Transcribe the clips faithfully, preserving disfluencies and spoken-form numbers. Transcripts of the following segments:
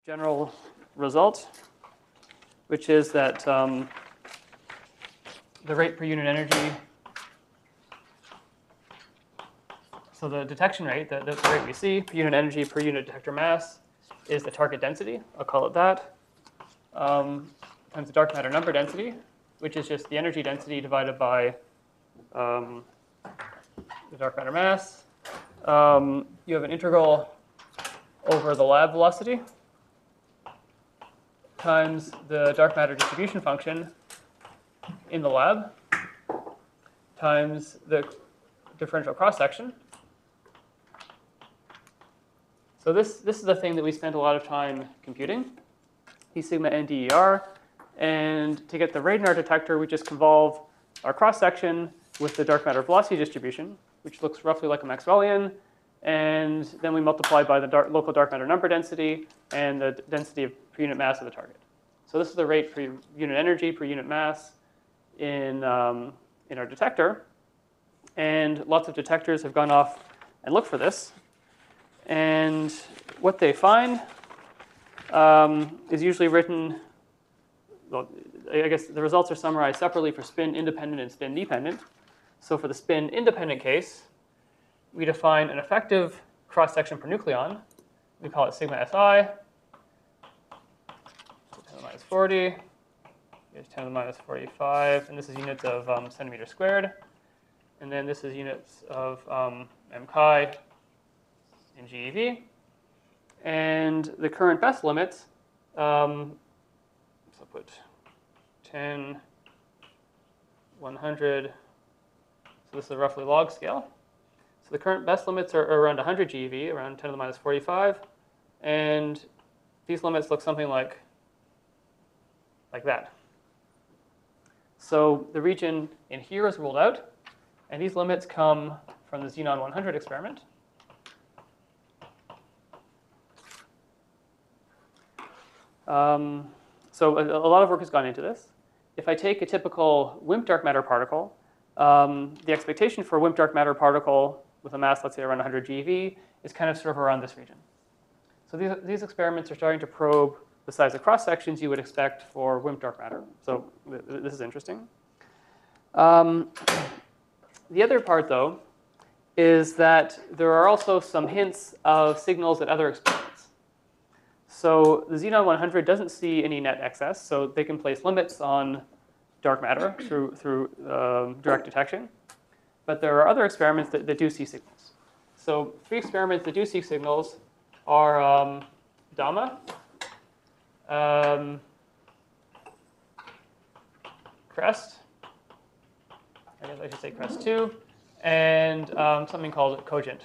general result, which is that um, the rate per unit energy, so the detection rate, the, the rate we see per unit energy per unit detector mass is the target density, I'll call it that, um, times the dark matter number density, which is just the energy density divided by um, the dark matter mass. Um, you have an integral over the lab velocity times the dark matter distribution function in the lab times the differential cross-section. So this, this is the thing that we spent a lot of time computing, E sigma and D E R. And to get the rate in our detector, we just convolve our cross-section with the dark matter velocity distribution, which looks roughly like a Maxwellian. And then we multiply by the dark, local dark matter number density and the density of per unit mass of the target. So this is the rate per unit energy per unit mass in, um, in our detector. And lots of detectors have gone off and looked for this. And what they find um, is usually written, well, I guess the results are summarized separately for spin independent and spin dependent. So for the spin independent case, we define an effective cross-section per nucleon. We call it sigma S I. ten to the minus forty. Here's ten to the minus forty-five. And this is units of um, centimeter squared. And then this is units of um, M chi in G E V. And the current best limits, um, so I'll put ten, one hundred. So this is a roughly log scale. So the current best limits are around one hundred G eV, around ten to the minus forty-five. And these limits look something like, like that. So the region in here is ruled out. And these limits come from the Xenon one hundred experiment. Um, so a, a lot of work has gone into this. If I take a typical WIMP dark matter particle, um, the expectation for a WIMP dark matter particle with a mass, let's say, around one hundred G eV is kind of sort of around this region. So these, these experiments are starting to probe the size of cross-sections you would expect for WIMP dark matter. So th this is interesting. Um, the other part, though, is that there are also some hints of signals at other experiments. So the Xenon one hundred doesn't see any net excess, so they can place limits on dark matter through, through um, direct detection. But there are other experiments that, that do see signals. So three experiments that do see signals are um, DAMA, um, CREST, I guess I should say CREST two, and um, something called Cogent.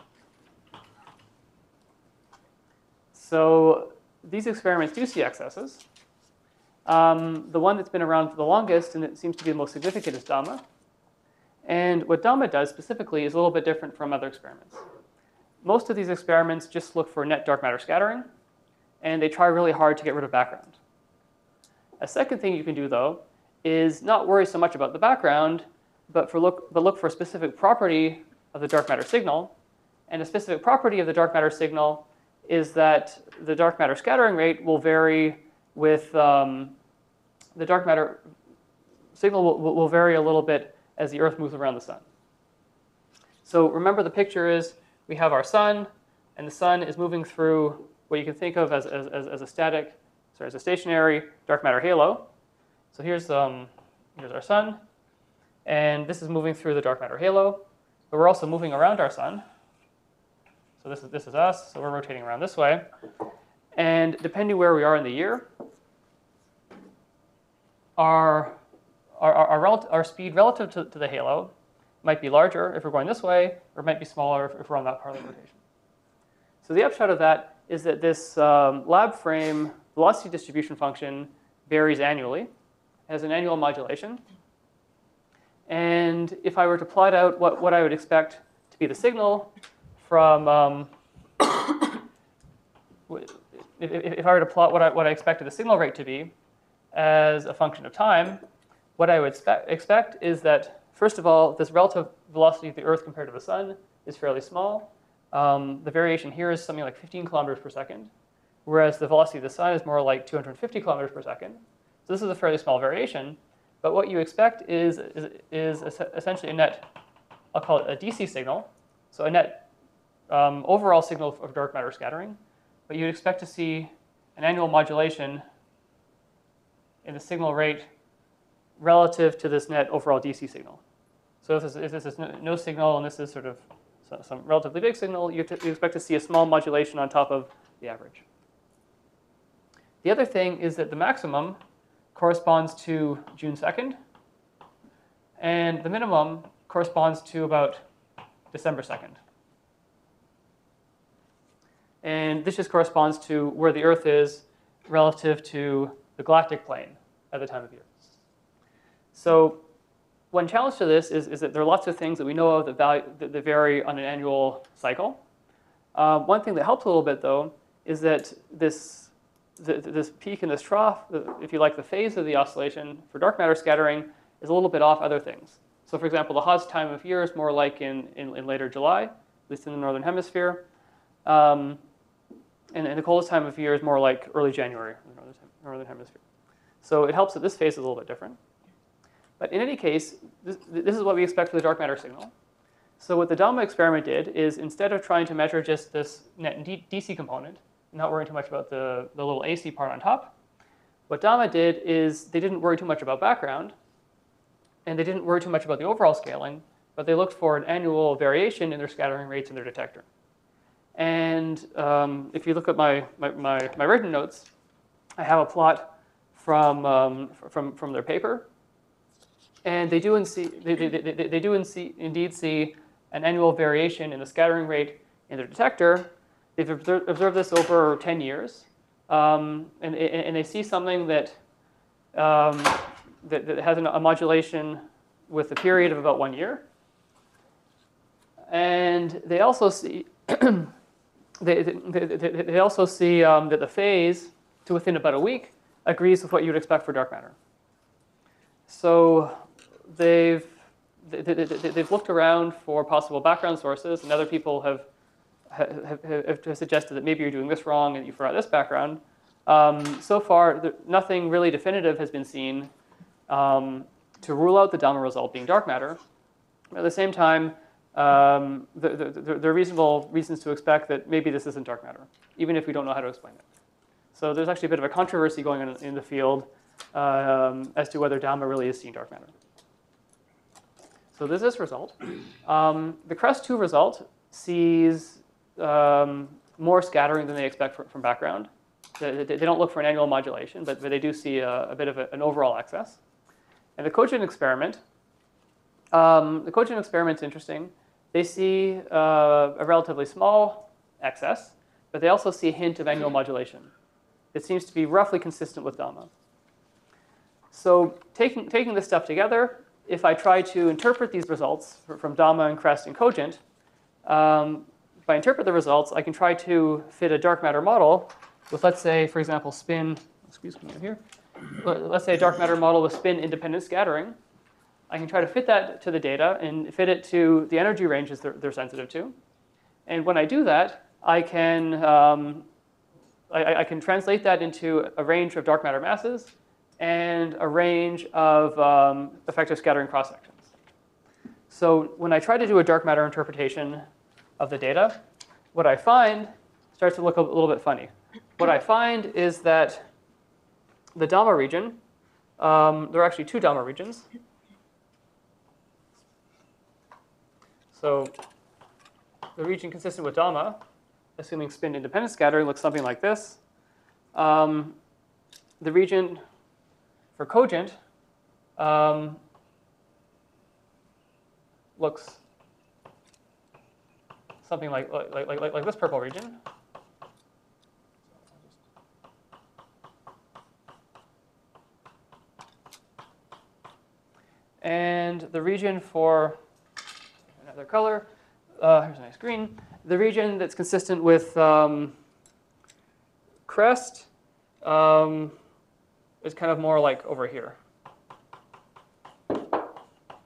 So these experiments do see excesses. Um, the one that's been around for the longest, and it seems to be the most significant, is DAMA. And what DAMA does specifically is a little bit different from other experiments. Most of these experiments just look for net dark matter scattering, and they try really hard to get rid of background. A second thing you can do, though, is not worry so much about the background, but, for look, but look for a specific property of the dark matter signal. And a specific property of the dark matter signal is that the dark matter scattering rate will vary with um, the dark matter signal will, will vary a little bit as the Earth moves around the sun. So remember, the picture is we have our sun, and the sun is moving through what you can think of as, as, as a static, sorry, as a stationary dark matter halo. So here's, um, here's our sun, and this is moving through the dark matter halo, but we're also moving around our sun. So this is, this is us, so we're rotating around this way. And depending where we are in the year, our, our, our, our, our speed relative to, to the halo might be larger if we're going this way, or it might be smaller if, if we're on that part of the rotation. So the upshot of that is that this um, lab frame velocity distribution function varies annually. It has an annual modulation. And if I were to plot out what, what I would expect to be the signal from, um, if, if I were to plot what I, what I expected the signal rate to be as a function of time, what I would expect, expect is that, first of all, this relative velocity of the Earth compared to the sun is fairly small. Um, the variation here is something like fifteen kilometers per second. whereas the velocity of the sun is more like two hundred fifty kilometers per second. So this is a fairly small variation, but what you expect is, is, is essentially a net, I'll call it a D C signal, so a net um, overall signal of dark matter scattering, but you'd expect to see an annual modulation in the signal rate relative to this net overall D C signal. So if this, if this is no, no signal and this is sort of some, some relatively big signal, you, you expect to see a small modulation on top of the average. The other thing is that the maximum corresponds to June second, and the minimum corresponds to about December second. And this just corresponds to where the Earth is relative to the galactic plane at the time of year. So one challenge to this is, is that there are lots of things that we know of that, value, that, that vary on an annual cycle. Uh, one thing that helps a little bit, though, is that this, the, this peak and this trough, the, if you like, the phase of the oscillation for dark matter scattering is a little bit off other things. So for example, the hottest time of year is more like in, in, in later July, at least in the northern hemisphere. Um, and, and the coldest time of year is more like early January in the northern, northern hemisphere. So it helps that this phase is a little bit different. But in any case, this, this is what we expect for the dark matter signal. So what the DAMA experiment did is, instead of trying to measure just this net D C component, not worrying too much about the, the little A C part on top, what DAMA did is they didn't worry too much about background, and they didn't worry too much about the overall scaling, but they looked for an annual variation in their scattering rates in their detector. And um, if you look at my, my, my, my written notes, I have a plot from, um, from, from their paper. And they do, in see, they, they, they, they do in see, indeed see an annual variation in the scattering rate in their detector. They've observed, observed this over ten years. Um, and, and they see something that, um, that, that has a modulation with a period of about one year. And they also see, they, they, they, they also see um, that the phase to within about a week agrees with what you would expect for dark matter. So they've, they, they, they've looked around for possible background sources, and other people have, have, have, have suggested that maybe you're doing this wrong and you forgot this background. Um, so far, there, nothing really definitive has been seen um, to rule out the DAMA result being dark matter. At the same time, um, there, there, there are reasonable reasons to expect that maybe this isn't dark matter, even if we don't know how to explain it. So there's actually a bit of a controversy going on in the field um, as to whether DAMA really is seeing dark matter. So there's this result. Um, the CREST two result sees um, more scattering than they expect for, from background. They, they don't look for an annual modulation, but, but they do see a, a bit of a, an overall excess. And the Kojin experiment, um, the Kojin experiment's interesting. They see uh, a relatively small excess, but they also see a hint of annual modulation. It seems to be roughly consistent with DAMA. So taking, taking this stuff together, if I try to interpret these results from DAMA and CREST and Kojin, um, if I interpret the results, I can try to fit a dark matter model with, let's say, for example, spin, excuse me here, let's say a dark matter model with spin-independent scattering. I can try to fit that to the data and fit it to the energy ranges they're, they're sensitive to. And when I do that, I can, um, I, I can translate that into a range of dark matter masses and a range of um, effective scattering cross-sections. So when I try to do a dark matter interpretation of the data, what I find starts to look a little bit funny. What I find is that the DAMA region, um, there are actually two DAMA regions. So the region consistent with DAMA, assuming spin-independent scattering, looks something like this. Um, the region for Kojin um, looks something like, like, like, like, like this purple region. And the region for another color, uh, here's a nice green. The region that's consistent with um, CREST um, is kind of more like over here.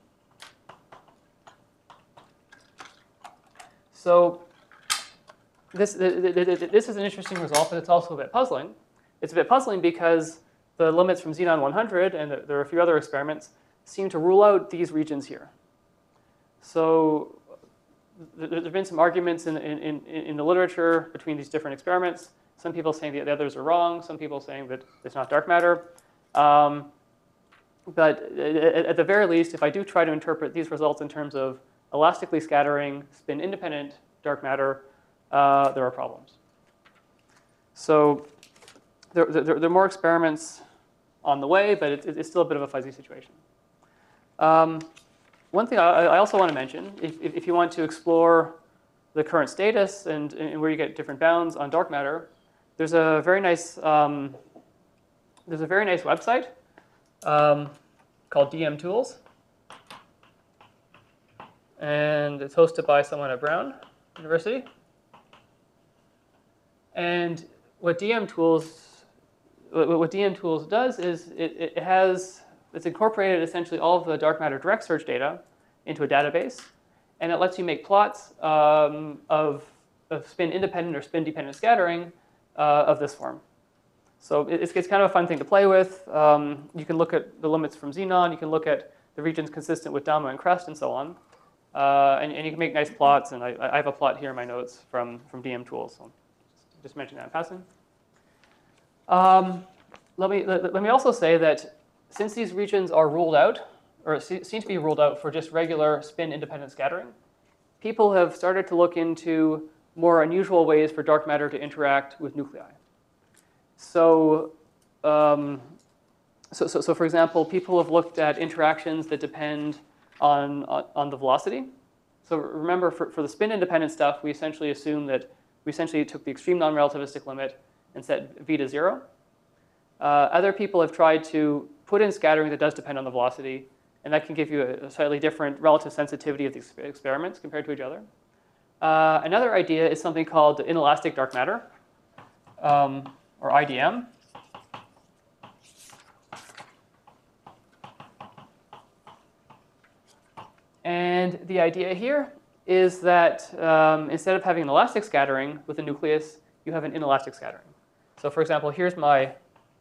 So this, this is an interesting result, but it's also a bit puzzling. It's a bit puzzling because the limits from Xenon one hundred, and there are a few other experiments, seem to rule out these regions here. So there have been some arguments in, in, in the literature between these different experiments. Some people saying that the others are wrong. Some people saying that it's not dark matter. Um, but at the very least, if I do try to interpret these results in terms of elastically scattering, spin-independent dark matter, uh, there are problems. So there, there, there are more experiments on the way, but it, it's still a bit of a fuzzy situation. Um, one thing I, I also want to mention, if, if you want to explore the current status and, and where you get different bounds on dark matter, there's a very nice um, there's a very nice website um, called D M Tools, and it's hosted by someone at Brown University. And what D M Tools what, what D M Tools does is it, it has it's incorporated essentially all of the dark matter direct search data into a database, and it lets you make plots um, of, of spin independent or spin dependent scattering uh, of this form. So it's, it's kind of a fun thing to play with. Um, you can look at the limits from Xenon. You can look at the regions consistent with Dama and Crest and so on. Uh, and, and you can make nice plots. And I, I have a plot here in my notes from, from D M Tools. So just, just mention that in passing. Um, let, me, let, let me also say that since these regions are ruled out, or seem to be ruled out for just regular spin-independent scattering, people have started to look into more unusual ways for dark matter to interact with nuclei. So, um, so, so, so for example, people have looked at interactions that depend on, on, on the velocity. So remember, for, for the spin-independent stuff, we essentially assume that we essentially took the extreme non-relativistic limit and set v to zero. Uh, other people have tried to put in scattering that does depend on the velocity, and that can give you a, a slightly different relative sensitivity of these experiments compared to each other. Uh, another idea is something called inelastic dark matter, um, or I D M. And the idea here is that um, instead of having an elastic scattering with a nucleus, you have an inelastic scattering. So for example, here's my,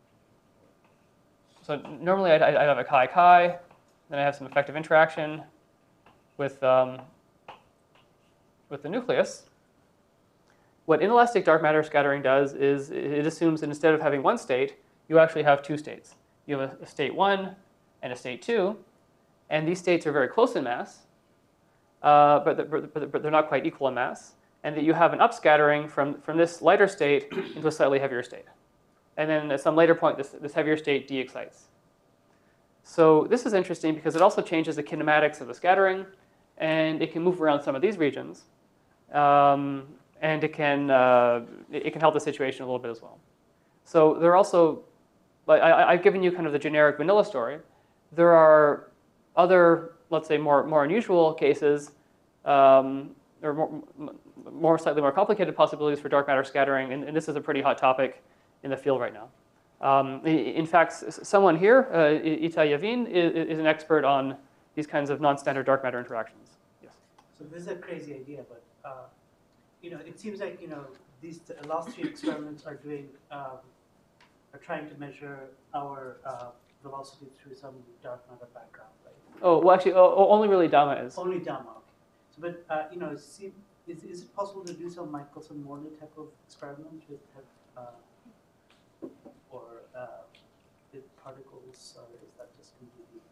so normally I'd, I'd have a chi-chi, then I have some effective interaction with, um, with the nucleus. What inelastic dark matter scattering does is it assumes that instead of having one state, you actually have two states. You have a, a state one and a state two, and these states are very close in mass, uh, but, but, but they're not quite equal in mass, and that you have an upscattering from, from this lighter state into a slightly heavier state. And then at some later point, this, this heavier state de-excites. So this is interesting because it also changes the kinematics of the scattering, and it can move around some of these regions, um, and it can uh, it can help the situation a little bit as well. So there are also, like I, I've given you kind of the generic vanilla story. There are other, let's say, more more unusual cases, um, or more, more slightly more complicated possibilities for dark matter scattering, and, and this is a pretty hot topic in the field right now. Um, in fact, someone here, uh, Itai Yavin, is, is an expert on these kinds of non-standard dark matter interactions. Yes. So this is a crazy idea, but uh, you know, it seems like you know these the last three experiments are doing um, are trying to measure our uh, velocity through some dark matter background, right? Oh well, actually, oh, only really Dama is. Only Dama. Okay. So, but uh, you know, see, is is it possible to do some Michelson-Morley type of experiment with uh, or uh, with particles, or is that just completely?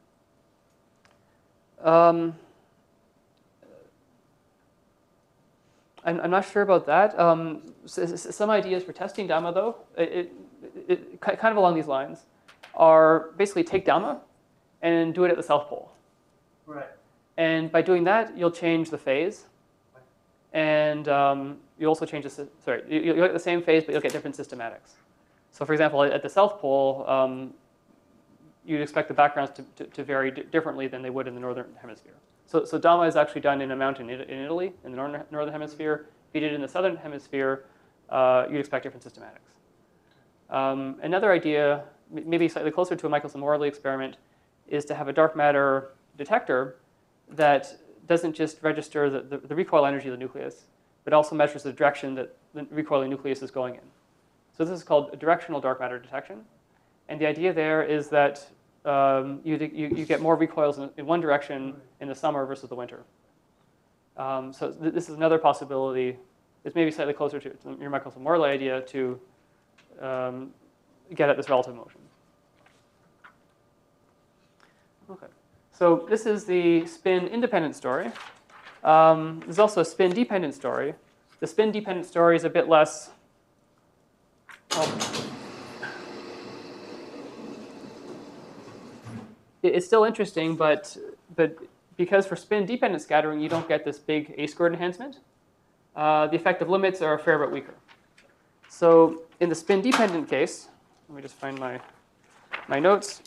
Um, I'm, I'm not sure about that. Um, some ideas for testing Dama, though, it, it, it, kind of along these lines, are basically take Dama and do it at the south pole. Right. And by doing that, you'll change the phase, Right. and um, you also change the sorry, you, you'll get the same phase, but you'll get different systematics. So for example, at the south pole, um, you'd expect the backgrounds to, to, to vary d differently than they would in the northern hemisphere. So, so Dama is actually done in a mountain in, in Italy, in the northern, northern hemisphere. If you did it in the southern hemisphere, uh, you'd expect different systematics. Um, another idea, maybe slightly closer to a Michelson-Morley experiment, is to have a dark matter detector that doesn't just register the, the, the recoil energy of the nucleus, but also measures the direction that the recoiling nucleus is going in. So this is called directional dark matter detection. And the idea there is that um, you, you, you get more recoils in, in one direction in the summer versus the winter. Um, so th this is another possibility. It's maybe slightly closer to your Michelson-Morley idea to um, get at this relative motion. Okay. So this is the spin-independent story. Um, there's also a spin-dependent story. The spin-dependent story is a bit less. Well, it's still interesting, but but because for spin-dependent scattering, you don't get this big A-squared enhancement. Uh, the effective limits are a fair bit weaker. So in the spin-dependent case, let me just find my my notes.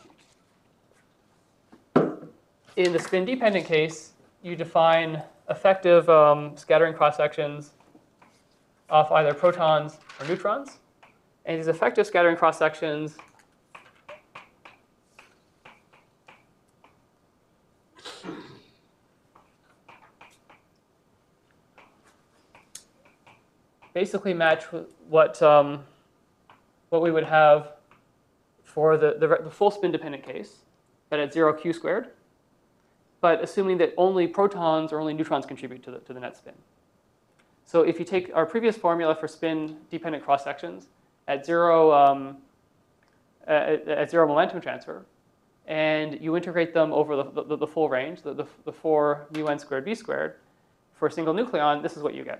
In the spin-dependent case, you define effective um, scattering cross-sections of either protons or neutrons. And these effective scattering cross-sections basically match what, um, what we would have for the, the, the full spin-dependent case, but at zero q squared, but assuming that only protons or only neutrons contribute to the, to the net spin. So if you take our previous formula for spin-dependent cross-sections at zero, um, at, at zero momentum transfer, and you integrate them over the, the, the full range, the, the, the four mu n squared b squared, for a single nucleon, this is what you get.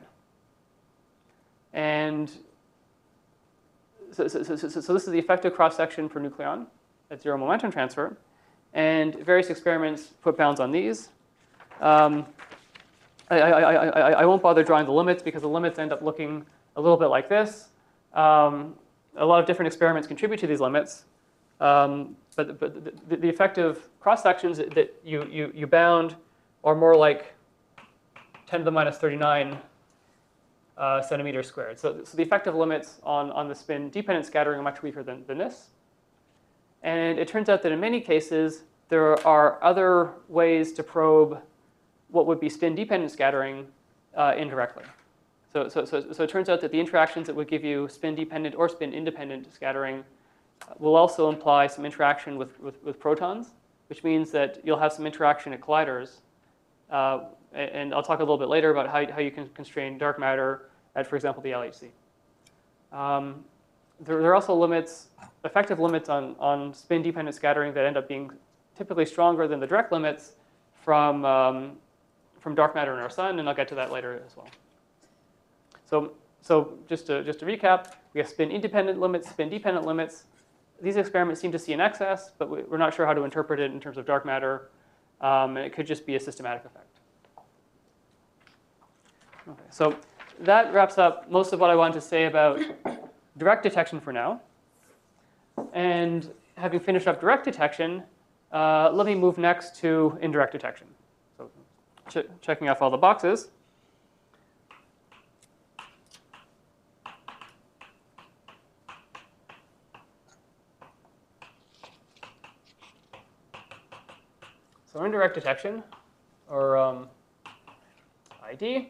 And so, so, so, so, so this is the effective cross-section for nucleon at zero momentum transfer. And various experiments put bounds on these. Um, I, I, I, I won't bother drawing the limits because the limits end up looking a little bit like this. Um, a lot of different experiments contribute to these limits. Um, but but the, the effective cross-sections that you, you, you bound are more like ten to the minus thirty-nine uh, centimeters squared. So, so the effective limits on, on the spin-dependent scattering are much weaker than, than this. And it turns out that in many cases, there are other ways to probe what would be spin-dependent scattering uh, indirectly. So, so, so, so it turns out that the interactions that would give you spin-dependent or spin-independent scattering will also imply some interaction with, with, with protons, which means that you'll have some interaction at colliders. Uh, and I'll talk a little bit later about how, how you can constrain dark matter at, for example, the L H C. Um, there, there are also limits, effective limits on, on spin-dependent scattering that end up being typically stronger than the direct limits from, um, from dark matter in our sun, and I'll get to that later as well. So, so just, to, just to recap, we have spin-independent limits, spin-dependent limits. These experiments seem to see an excess, but we're not sure how to interpret it in terms of dark matter. Um, and it could just be a systematic effect. Okay, so that wraps up most of what I wanted to say about direct detection for now. And having finished up direct detection, uh, let me move next to indirect detection. So ch checking off all the boxes. So indirect detection, or um, I D,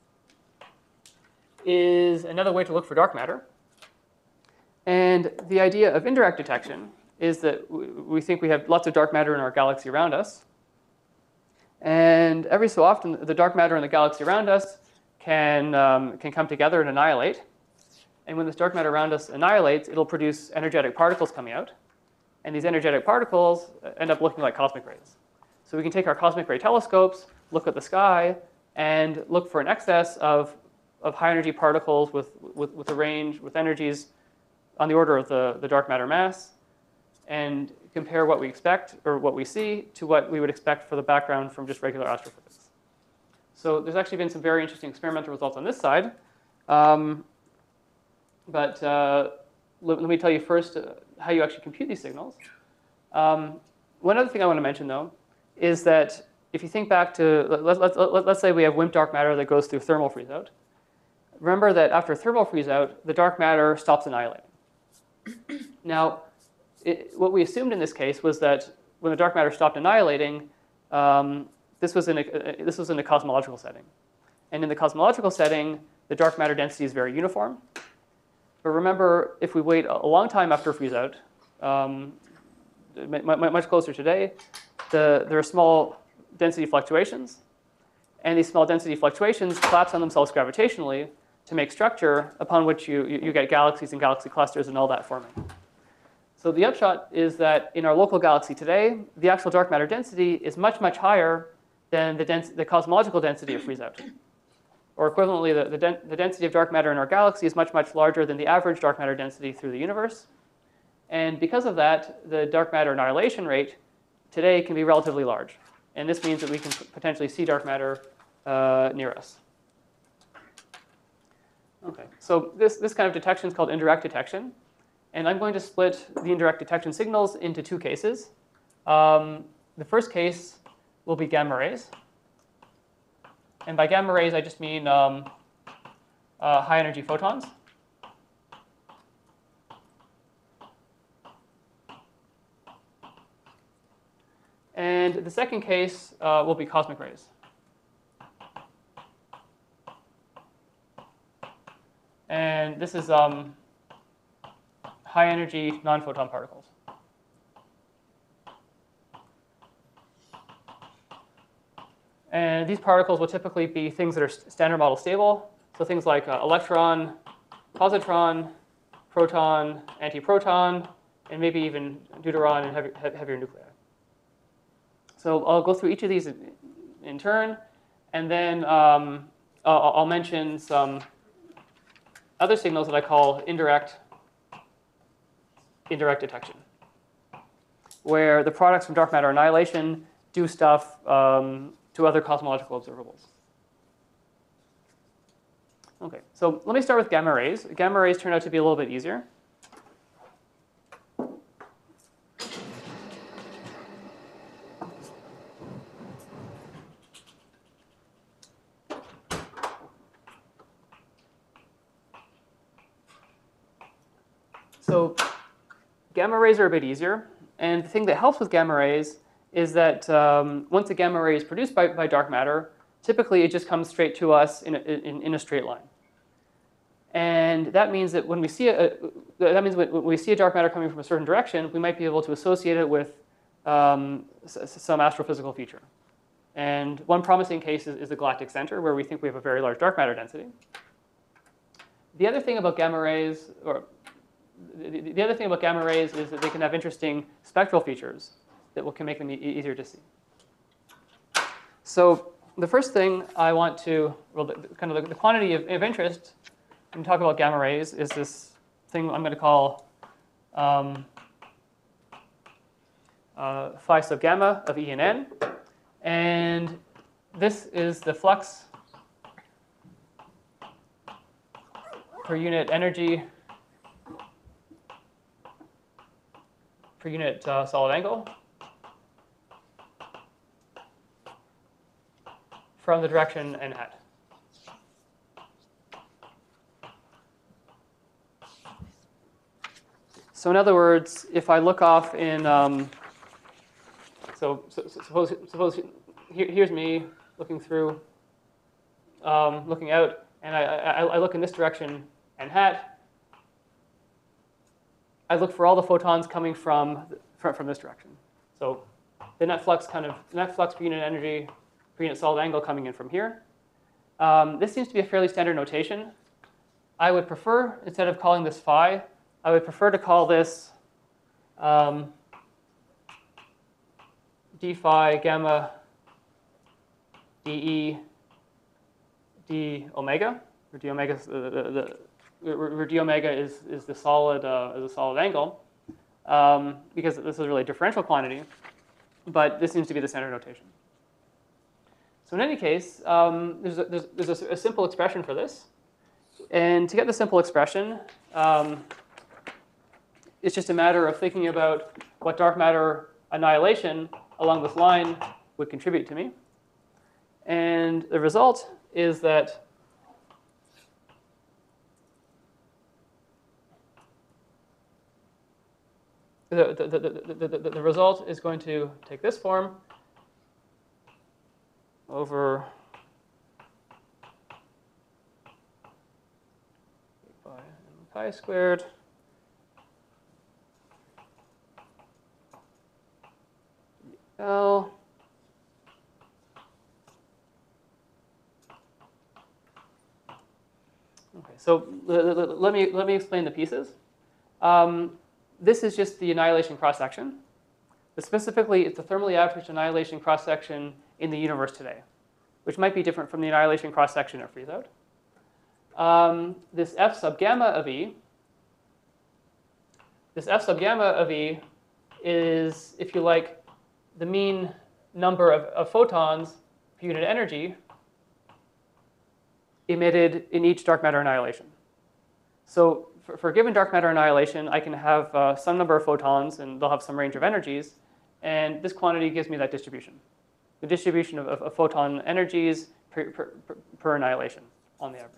is another way to look for dark matter. And the idea of indirect detection is that we think we have lots of dark matter in our galaxy around us. And every so often, the dark matter in the galaxy around us can, um, can come together and annihilate. And when this dark matter around us annihilates, it'll produce energetic particles coming out. And these energetic particles end up looking like cosmic rays. So we can take our cosmic ray telescopes, look at the sky, and look for an excess of, of high energy particles with, with, with a range, with energies on the order of the, the dark matter mass, and compare what we expect, or what we see, to what we would expect for the background from just regular astrophysics. So there's actually been some very interesting experimental results on this side. Um, but uh, let, let me tell you first uh, how you actually compute these signals. Um, one other thing I want to mention, though, is that if you think back to, let, let, let, let's say we have WIMP dark matter that goes through thermal freeze-out. Remember that after thermal freeze-out, the dark matter stops annihilating. Now, it, what we assumed in this case was that when the dark matter stopped annihilating, um, this, was in a, uh, this was in a cosmological setting. And in the cosmological setting, the dark matter density is very uniform. But remember, if we wait a long time after freeze out, um, much closer today, the, there are small density fluctuations. And these small density fluctuations collapse on themselves gravitationally to make structure upon which you, you, you get galaxies and galaxy clusters and all that forming. So the upshot is that in our local galaxy today, the actual dark matter density is much, much higher than the, dens the cosmological density of freeze out. Or equivalently, the, the, den the density of dark matter in our galaxy is much, much larger than the average dark matter density through the universe. And because of that, the dark matter annihilation rate today can be relatively large. And this means that we can potentially see dark matter uh, near us. Okay, so this, this kind of detection is called indirect detection. And I'm going to split the indirect detection signals into two cases. Um, the first case will be gamma rays. And by gamma rays, I just mean um, uh, high energy photons. And the second case uh, will be cosmic rays. And this is um, high energy non-photon particles. And these particles will typically be things that are standard model stable. So things like uh, electron, positron, proton, antiproton, and maybe even deuteron and heavy, heavier nuclei. So I'll go through each of these in, in turn, and then um, I'll, I'll mention some other signals that I call indirect, indirect detection, where the products from dark matter annihilation do stuff um, to other cosmological observables. Okay, so let me start with gamma rays. Gamma rays turn out to be a little bit easier. So gamma rays are a bit easier. And the thing that helps with gamma rays is that um, once a gamma ray is produced by, by dark matter, typically it just comes straight to us in a, in, in a straight line. And that means that when we see a, that means when we see a dark matter coming from a certain direction, we might be able to associate it with um, some astrophysical feature. And one promising case is, is the galactic center, where we think we have a very large dark matter density. The other thing about gamma rays, or the, the other thing about gamma rays is that they can have interesting spectral features that will, can make them e easier to see. So the first thing I want to, well, the, kind of the, the quantity of, of interest when we talk about gamma rays is this thing I'm going to call um, uh, phi sub gamma of E and N. And this is the flux per unit energy per unit uh, solid angle from the direction n hat. So in other words, if I look off in, um, so, so, so suppose, suppose here, here's me looking through, um, looking out, and I, I, I look in this direction n hat. I look for all the photons coming from, from, from this direction. So the net flux kind of, the net flux per unit energy per unit solid angle coming in from here. Um, this seems to be a fairly standard notation. I would prefer, instead of calling this phi, I would prefer to call this um, d phi gamma dE d omega, where d omega, the, the, the, where d omega is, is the solid uh, is a solid angle, um, because this is really a differential quantity, but this seems to be the standard notation. So in any case, um, there's, a, there's, there's a, a simple expression for this. And to get the simple expression, um, it's just a matter of thinking about what dark matter annihilation along this line would contribute to me. And the result is that the, the, the, the, the, the, the result is going to take this form over chi squared L. Okay, so let me let me explain the pieces. Um, this is just the annihilation cross-section. But specifically, it's the thermally averaged annihilation cross-section in the universe today, which might be different from the annihilation cross-section at freeze-out. Um, this F sub gamma of E, this F sub gamma of E is, if you like, the mean number of, of photons per unit energy emitted in each dark matter annihilation. So for, for a given dark matter annihilation, I can have uh, some number of photons, and they'll have some range of energies. And this quantity gives me that distribution, the distribution of, of, of photon energies per, per, per, per annihilation on the average.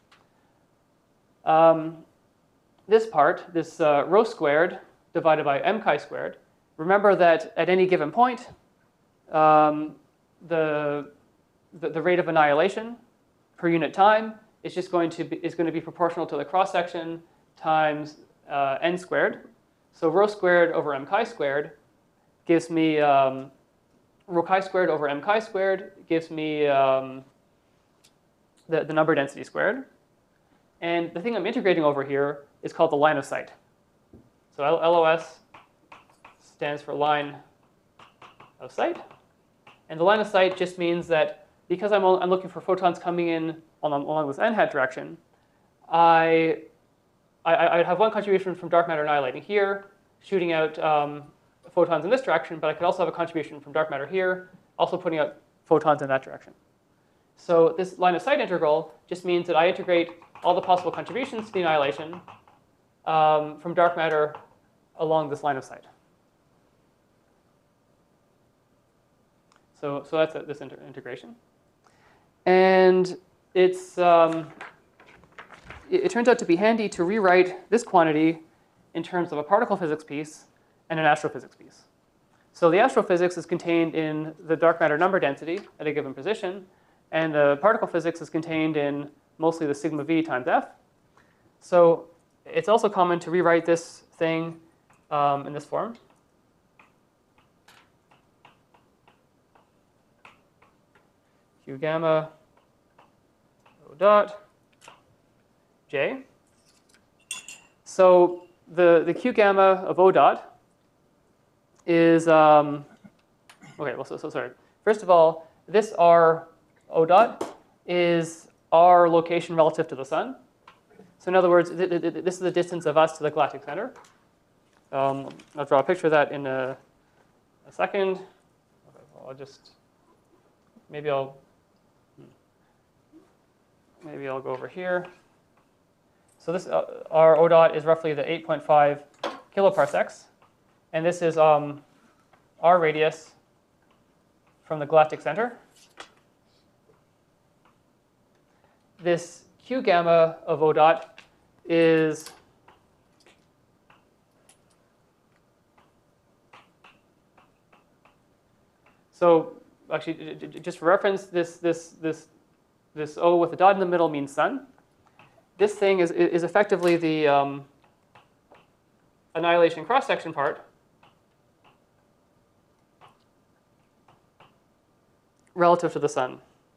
Um, this part, this uh, rho squared divided by m chi squared, remember that at any given point, um, the, the, the rate of annihilation per unit time is just going to be, is going to be proportional to the cross-section times uh, n squared. So rho squared over m chi squared gives me um, rho chi squared over m chi squared gives me um, the, the number density squared. And the thing I'm integrating over here is called the line of sight. So L O S stands for line of sight. And the line of sight just means that because I'm, I'm looking for photons coming in along, along this n hat direction, I, I, I have one contribution from dark matter annihilating here, shooting out um, photons in this direction, but I could also have a contribution from dark matter here, also putting out photons in that direction. So this line of sight integral just means that I integrate all the possible contributions to the annihilation um, from dark matter along this line of sight. So, so that's a, this inter integration. And it's, um, it, it turns out to be handy to rewrite this quantity in terms of a particle physics piece and an astrophysics piece. So the astrophysics is contained in the dark matter number density at a given position, and the particle physics is contained in mostly the sigma v times f. So it's also common to rewrite this thing um, in this form. Q gamma O dot J. So the, the Q gamma of O dot is, um, okay, well, so, so sorry. First of all, this R O dot is our location relative to the sun. So in other words, th th th this is the distance of us to the galactic center. Um, I'll draw a picture of that in a, a second. Okay, well, I'll just, maybe I'll, maybe I'll go over here. So this, uh, our O dot is roughly the eight point five kiloparsecs. And this is um, our radius from the galactic center. This Q gamma of O dot is so actually just for reference, this this this this O with a dot in the middle means sun. This thing is is effectively the um, annihilation cross-section part relative to the sun.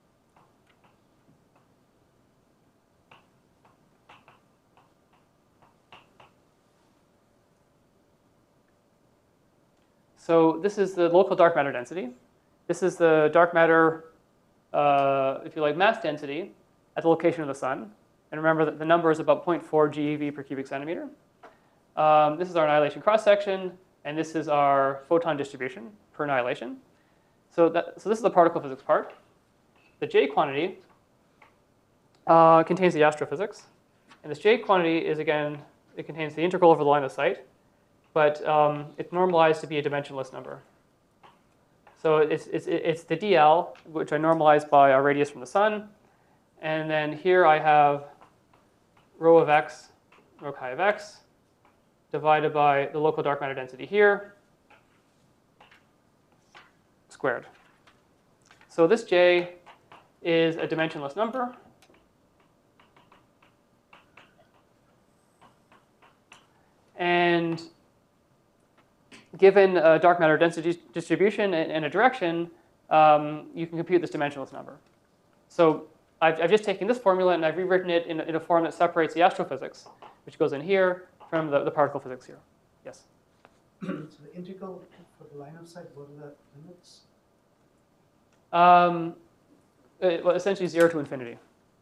So this is the local dark matter density. This is the dark matter, uh, if you like, mass density at the location of the sun. And remember that the number is about zero point four GeV per cubic centimeter. Um, this is our annihilation cross-section, and this is our photon distribution per annihilation. So, that, so this is the particle physics part. The J quantity uh, contains the astrophysics. And this J quantity is, again, it contains the integral over the line of sight. But um, it's normalized to be a dimensionless number. So it's, it's, it's the D L, which I normalize by our radius from the sun. And then here I have rho of x, rho chi of x, divided by the local dark matter density here, squared. So this J is a dimensionless number. And given a dark matter density distribution and a direction, um, you can compute this dimensionless number. So I've, I've just taken this formula and I've rewritten it in, in a form that separates the astrophysics, which goes in here, from the, the particle physics here. Yes? So the integral for the line of sight, what are the limits? Um, it, well, essentially zero to infinity.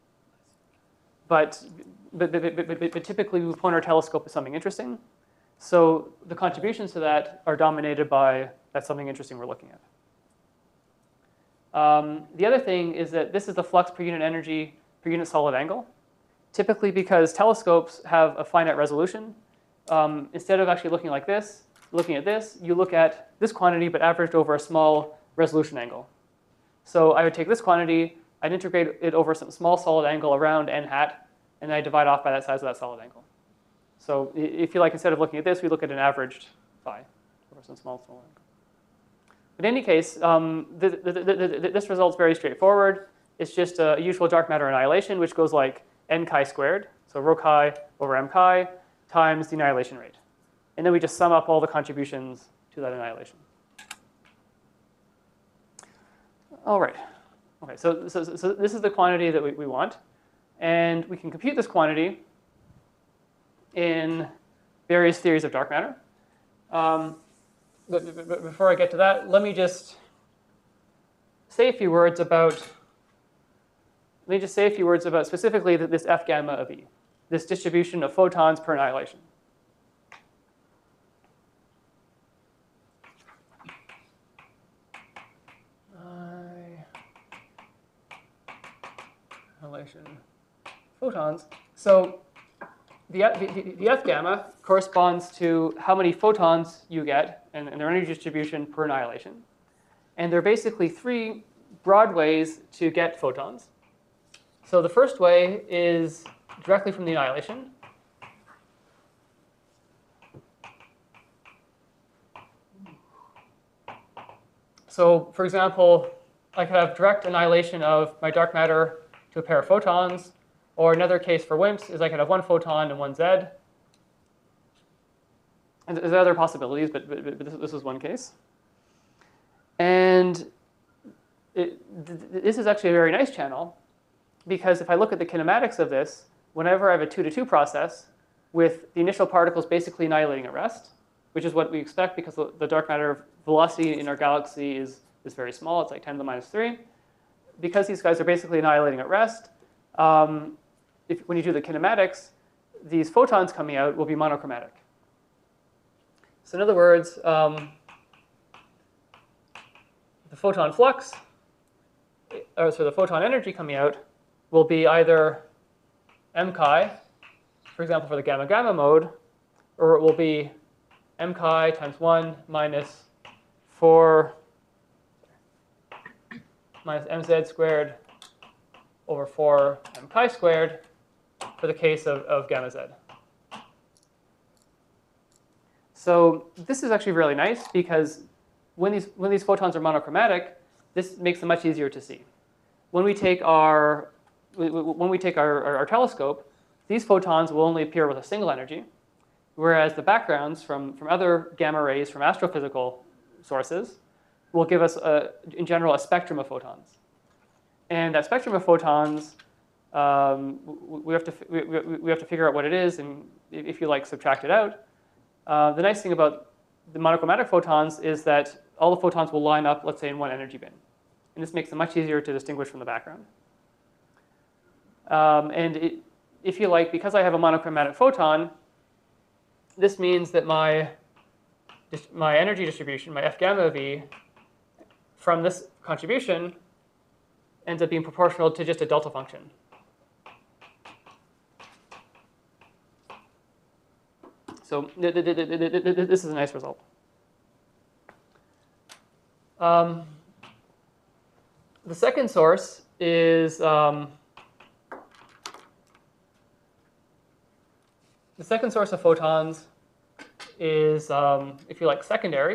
But, but, but, but, but, but typically we point our telescope at something interesting. So the contributions to that are dominated by that something interesting we're looking at. Um, the other thing is that this is the flux per unit energy per unit solid angle. Typically because telescopes have a finite resolution, um, instead of actually looking like this, looking at this, you look at this quantity but averaged over a small resolution angle. So I would take this quantity, I'd integrate it over some small solid angle around n hat, and I divide off by that size of that solid angle. So if you like, instead of looking at this, we look at an averaged phi over some small solid angle. In any case, um, th th th th this result's very straightforward. It's just a usual dark matter annihilation, which goes like n chi squared, so rho chi over m chi, times the annihilation rate. And then we just sum up all the contributions to that annihilation. All right. Okay, so, so, so this is the quantity that we, we want. And we can compute this quantity in various theories of dark matter. Um, but, but before I get to that, let me just say a few words about, let me just say a few words about specifically this F gamma of E, this distribution of photons per annihilation. Annihilation photons. So the, the, the F gamma corresponds to how many photons you get and, and their energy distribution per annihilation. And there are basically three broad ways to get photons. So the first way is directly from the annihilation. So for example, I could have direct annihilation of my dark matter to a pair of photons. Or another case for WIMPs is I could have one photon and one Z. And there's other possibilities, but, but, but this, this is one case. And it, th this is actually a very nice channel, because if I look at the kinematics of this, whenever I have a two to two process with the initial particles basically annihilating at rest, which is what we expect because the, the dark matter velocity in our galaxy is, is very small, it's like ten to the minus three. Because these guys are basically annihilating at rest, um, if, when you do the kinematics, these photons coming out will be monochromatic. So in other words, um, the photon flux, or so the photon energy coming out, will be either m chi, for example, for the gamma gamma mode, or it will be m chi times one minus four minus mz squared over four m chi squared for the case of, of gamma z. So this is actually really nice because when these, when these photons are monochromatic, this makes them much easier to see. When we take our, when we take our, our, our telescope, these photons will only appear with a single energy, whereas the backgrounds from, from other gamma rays from astrophysical sources will give us, a, in general, a spectrum of photons. And that spectrum of photons, um, we, have to, we, we have to figure out what it is, and if you like, subtract it out. Uh, the nice thing about the monochromatic photons is that all the photons will line up, let's say, in one energy bin. And this makes them much easier to distinguish from the background. Um, and it, if you like, because I have a monochromatic photon, this means that my, my energy distribution, my F gamma of E, from this contribution ends up being proportional to just a delta function. So this is a nice result. Um, the second source is um, the second source of photons is, um, if you like, secondary.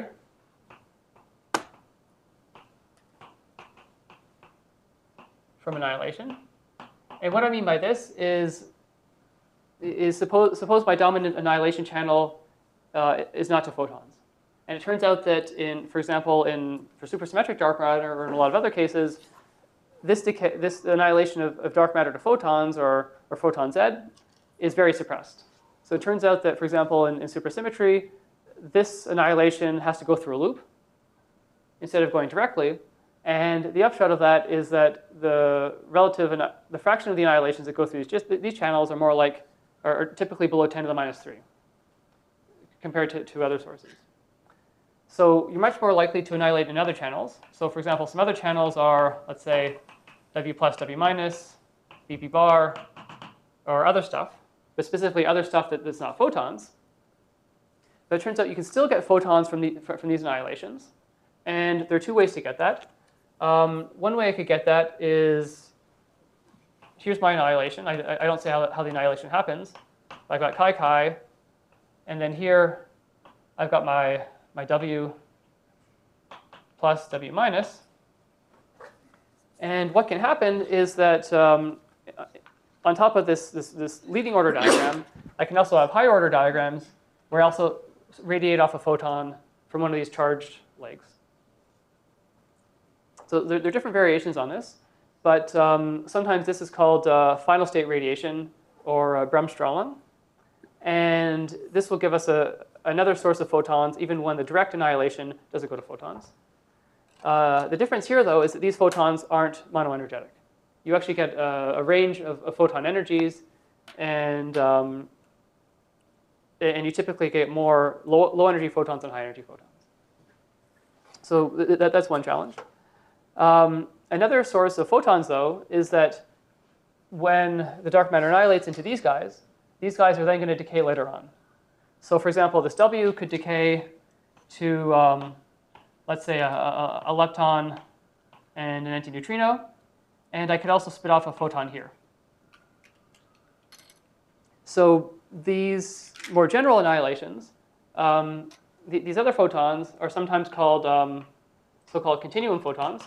From annihilation. And what I mean by this is, is suppose, suppose my dominant annihilation channel uh, is not to photons. And it turns out that in, for example, in for supersymmetric dark matter or in a lot of other cases, this decay, this annihilation of, of dark matter to photons or, or photon Z is very suppressed. So it turns out that, for example, in, in supersymmetry, this annihilation has to go through a loop instead of going directly. And the upshot of that is that the relative, the fraction of the annihilations that go through these, just these channels are more like, are, are typically below ten to the minus three compared to, to other sources. So you're much more likely to annihilate in other channels. So for example, some other channels are, let's say, W plus, W minus, B P bar, or other stuff, but specifically other stuff that, that's not photons. But it turns out you can still get photons from, the, from these annihilations. And there are two ways to get that. Um, one way I could get that is, here's my annihilation. I, I don't say how, how the annihilation happens. I've got chi chi, and then here I've got my, my W plus W minus. And what can happen is that um, on top of this, this, this leading order diagram, I can also have higher order diagrams where I also radiate off a photon from one of these charged legs. So there, there are different variations on this, but um, sometimes this is called uh, final state radiation or uh, Bremsstrahlung. And this will give us a, another source of photons even when the direct annihilation doesn't go to photons. Uh, the difference here, though, is that these photons aren't monoenergetic. You actually get a, a range of, of photon energies, and, um, and you typically get more low, low energy photons than high energy photons. So th that, that's one challenge. Um, another source of photons, though, is that when the dark matter annihilates into these guys, these guys are then going to decay later on. So for example, this W could decay to, um, let's say, a, a, a lepton and an antineutrino. And I could also spit off a photon here. So these more general annihilations, um, th these other photons are sometimes called um, so-called continuum photons.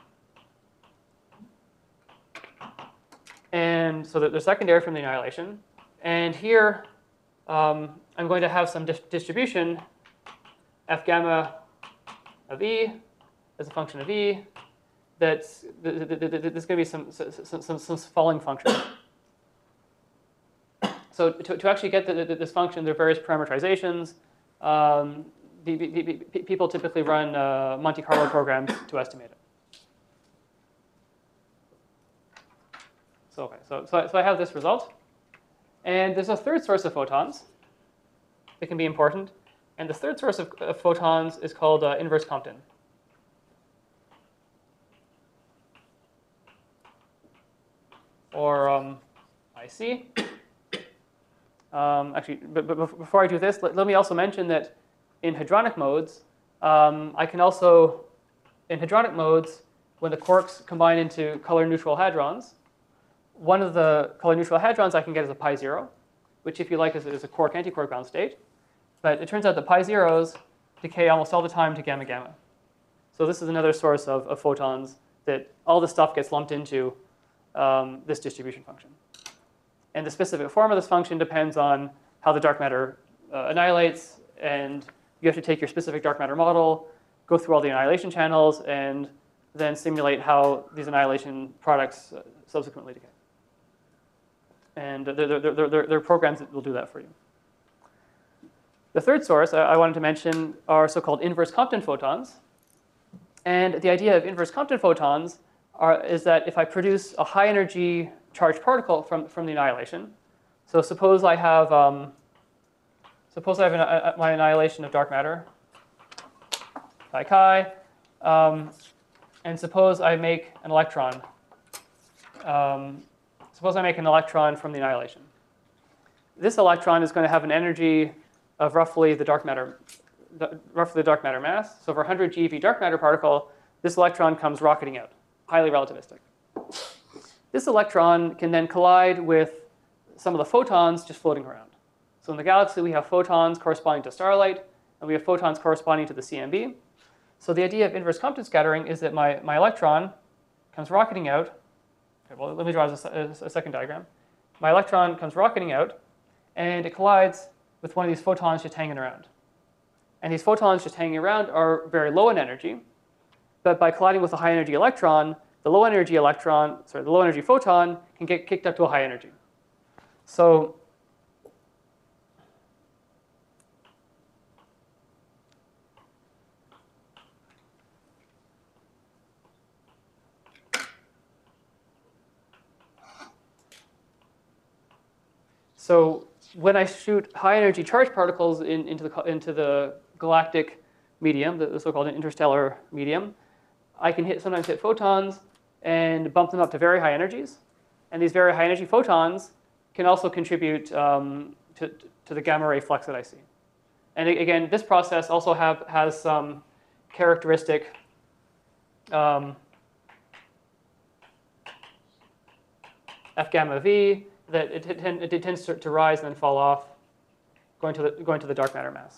And so they're secondary from the annihilation. And here, um, I'm going to have some dis distribution, F gamma of E as a function of E, that's, there's going to be some, some, some, some falling function. So to, to actually get the, the, this function, there are various parameterizations. Um, the, the, the, people typically run uh, Monte Carlo programs to estimate it. So, okay, so, so, so I have this result. And there's a third source of photons that can be important. And the third source of, of photons is called uh, inverse Compton. Or um, I C. Um, actually, but, but before I do this, let, let me also mention that in hadronic modes, um, I can also, in hadronic modes, when the quarks combine into color-neutral hadrons, one of the color-neutral hadrons I can get is a pi zero, which, if you like, is, is a quark-antiquark bound state. But it turns out that pi zeros decay almost all the time to gamma gamma. So this is another source of, of photons that all this stuff gets lumped into um, this distribution function. And the specific form of this function depends on how the dark matter uh, annihilates, and you have to take your specific dark matter model, go through all the annihilation channels, and then simulate how these annihilation products uh, subsequently decay. And there, there, there, there, there are programs that will do that for you. The third source I, I wanted to mention are so-called inverse Compton photons. And the idea of inverse Compton photons are, is that if I produce a high energy charged particle from, from the annihilation, so suppose I have, um, suppose I have an, a, my annihilation of dark matter, chi chi, um, and suppose I make an electron. Um, suppose I make an electron from the annihilation. This electron is going to have an energy of roughly the dark matter, the, roughly the dark matter mass. So for a one hundred GeV dark matter particle, this electron comes rocketing out, highly relativistic. This electron can then collide with some of the photons just floating around. So in the galaxy, we have photons corresponding to starlight, and we have photons corresponding to the C M B. So the idea of inverse Compton scattering is that my, my electron comes rocketing out. Okay, well, let me draw a, a second diagram. My electron comes rocketing out, and it collides with one of these photons just hanging around. And these photons just hanging around are very low in energy. But by colliding with a high energy electron, the low energy electron, sorry, the low energy photon can get kicked up to a high energy. So So when I shoot high energy charged particles in, into, the, into the galactic medium, the, the so-called interstellar medium, I can hit, sometimes hit photons and bump them up to very high energies. And these very high energy photons can also contribute um, to, to the gamma ray flux that I see. And again, this process also have, has some characteristic um, F gamma V, that it, it, it tends to, to rise and then fall off, going to the, going to the dark matter mass.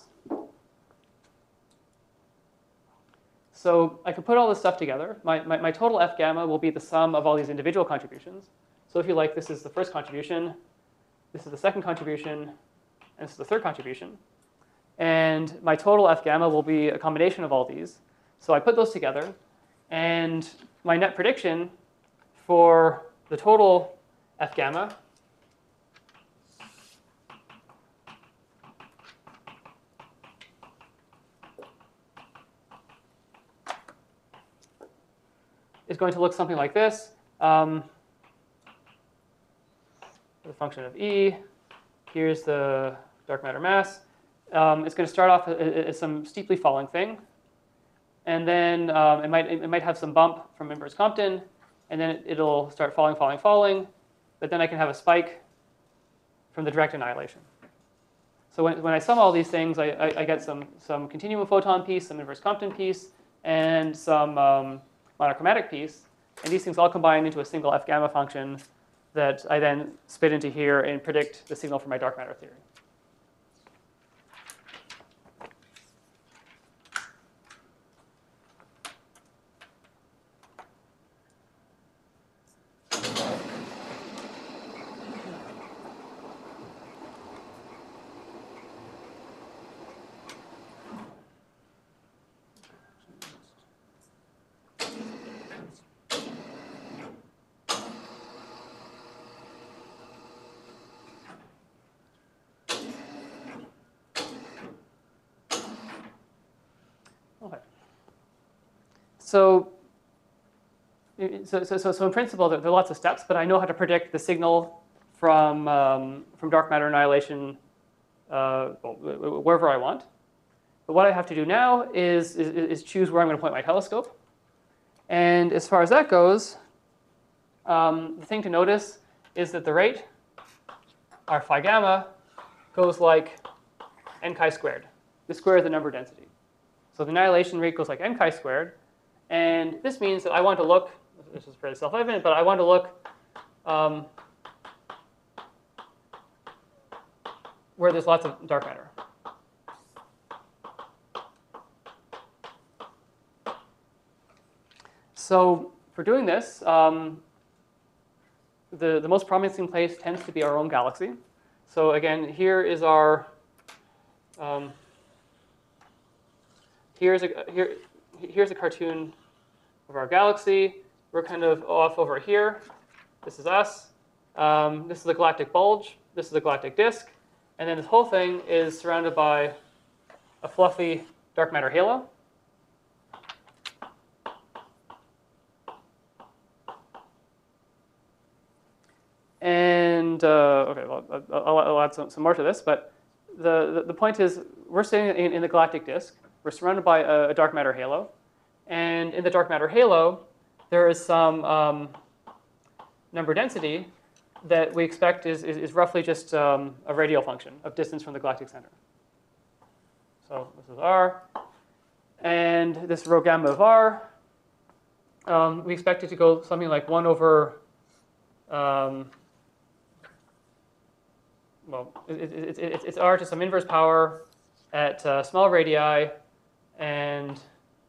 So I can put all this stuff together. My, my, my total F gamma will be the sum of all these individual contributions. So if you like, this is the first contribution, this is the second contribution, and this is the third contribution. And my total F gamma will be a combination of all these. So I put those together, and my net prediction for the total F gamma is going to look something like this. Um, the function of E, here's the dark matter mass. Um, it's going to start off as some steeply falling thing. And then um, it, might, it might have some bump from inverse Compton. And then it, it'll start falling, falling, falling. But then I can have a spike from the direct annihilation. So when, when I sum all these things, I, I, I get some, some continuum photon piece, some inverse Compton piece, and some um, monochromatic piece. And these things all combine into a single F gamma function that I then spit into here and predict the signal for my dark matter theory. Okay. So, so, so, so in principle, there, there are lots of steps, but I know how to predict the signal from, um, from dark matter annihilation uh, wherever I want. But what I have to do now is, is, is choose where I'm going to point my telescope. And as far as that goes, um, the thing to notice is that the rate, r phi gamma, goes like n chi squared. This square is the number density. So the annihilation rate goes like n chi squared. And this means that I want to look, this is fairly self-evident, but I want to look um, where there's lots of dark matter. So for doing this, um, the, the most promising place tends to be our own galaxy. So again, here is our, um, here's, a, here, here's a cartoon of our galaxy. We're kind of off over here. This is us. Um, this is the galactic bulge. This is the galactic disk. And then this whole thing is surrounded by a fluffy dark matter halo. And uh, okay, well, I'll, I'll add some, some more to this, but the, the, the point is we're sitting in, in the galactic disk. We're surrounded by a, a dark matter halo. And in the dark matter halo, there is some um, number density that we expect is, is, is roughly just um, a radial function of distance from the galactic center. So this is R. And this rho gamma of R, um, we expect it to go something like one over, um, well, it, it, it, it's R to some inverse power at uh, small radii, and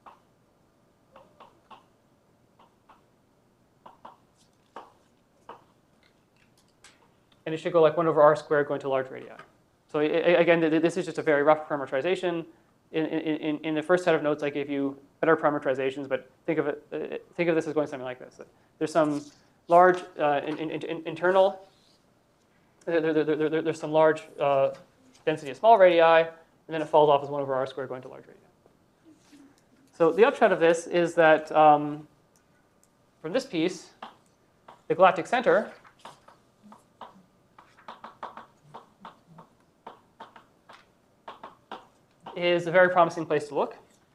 and it should go like one over R squared going to large radii. So again, this is just a very rough parameterization. in, in, in the first set of notes, I gave you better parameterizations, but think of it, uh, think of this as going something like this. There's some large uh, in, in, in, internal, there, there, there, there, there's some large uh, density of small radii, and then it falls off as one over r squared going to large radii. So the upshot of this is that um, from this piece, the galactic center is a very promising place to look.